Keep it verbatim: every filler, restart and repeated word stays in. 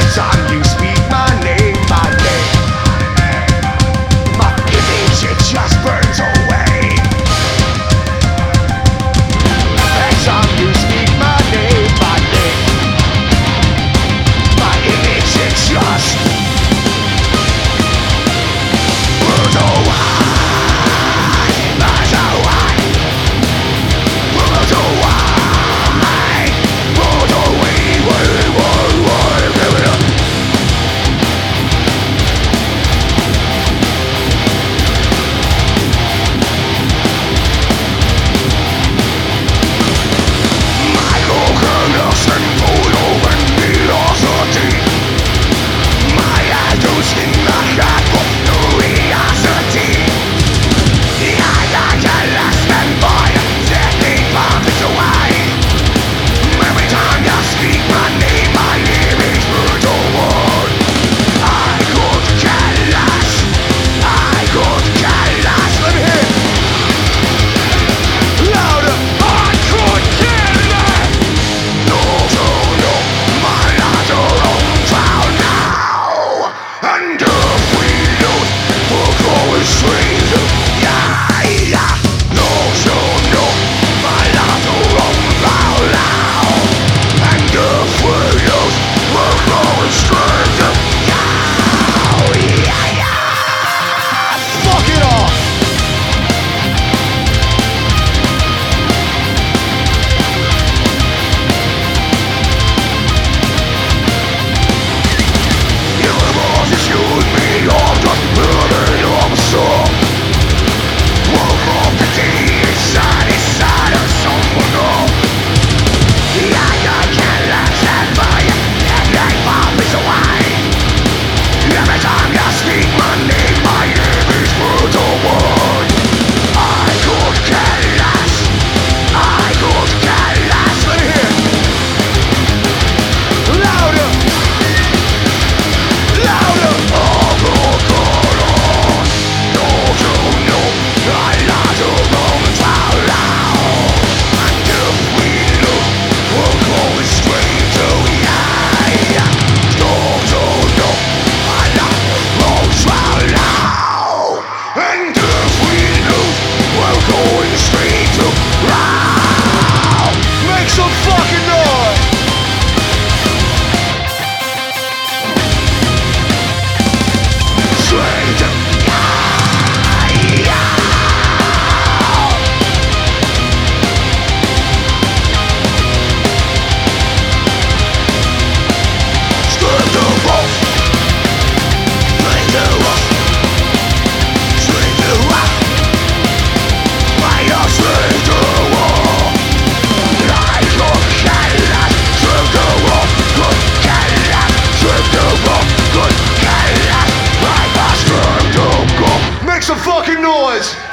time you speak my name, my name, my image, it just burns away. Every time you speak my name, my name, my image, it just burns away. Burns away. Burns away. Burns away. Way, way, way, give it up. Michael Henderson pulled over curiosity. My idols in the heart of curiosity. I got lost and fire, setting pockets away. Every time you speak my name, my image burns away. I could care less. I could care less. Let me hear it. Louder. I could care less. No, no, no. My lies are on trial now. And if we lose, we're going straight to yeah, yeah. No, no, no. My lies are on trial now. And if we lose, we're going straight to yeah, yeah, yeah. Fuck it off. If the boss excuse me, I'm just building up a song. Woke up the day inside, inside of someone else. I got careless and fire, every pop is away. Every time you speak my name, my image burns away. I could care less. I could care less. Let me hear it. Louder. Louder! Oh, God, God, oh. No, no, no. I lied to wrong trial now. And if we lose, we're going straight to yeah, yeah. No, no, no. I lied to wrong trial now. And if we lose, we're going straight to yeah. Make some fucking noise! Straight to yeah, yeah. Straight to rock. Straight to rock. Straight to rock. Why you straight to rock? I could care less. Straight to rock. Could care less. Straight to rock. Could care less. I got straight to go. Make some fucking noise.